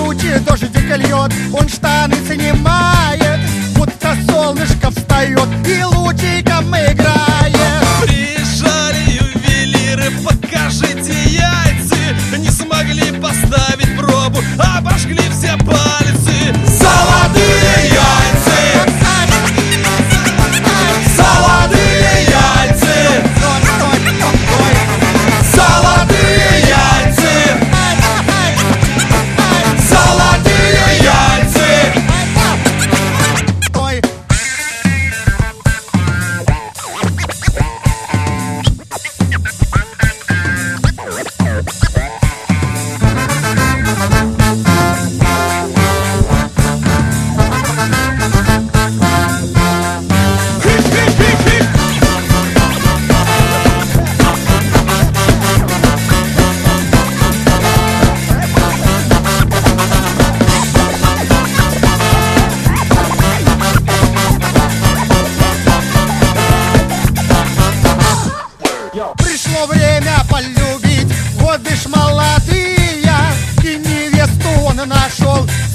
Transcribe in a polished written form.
тучи дождик льет, он штаны снимает, будто солнышко встает и лучиком играет. Приезжали ювелиры, покажите яйца. Не смогли поставить пробу, обожгли все пальцы. Золотые яйца, золотые яйца, золотые яйца, золотые яйца. Ой. Пришло время полюбить, вот бишь молодые, и невесту он нашел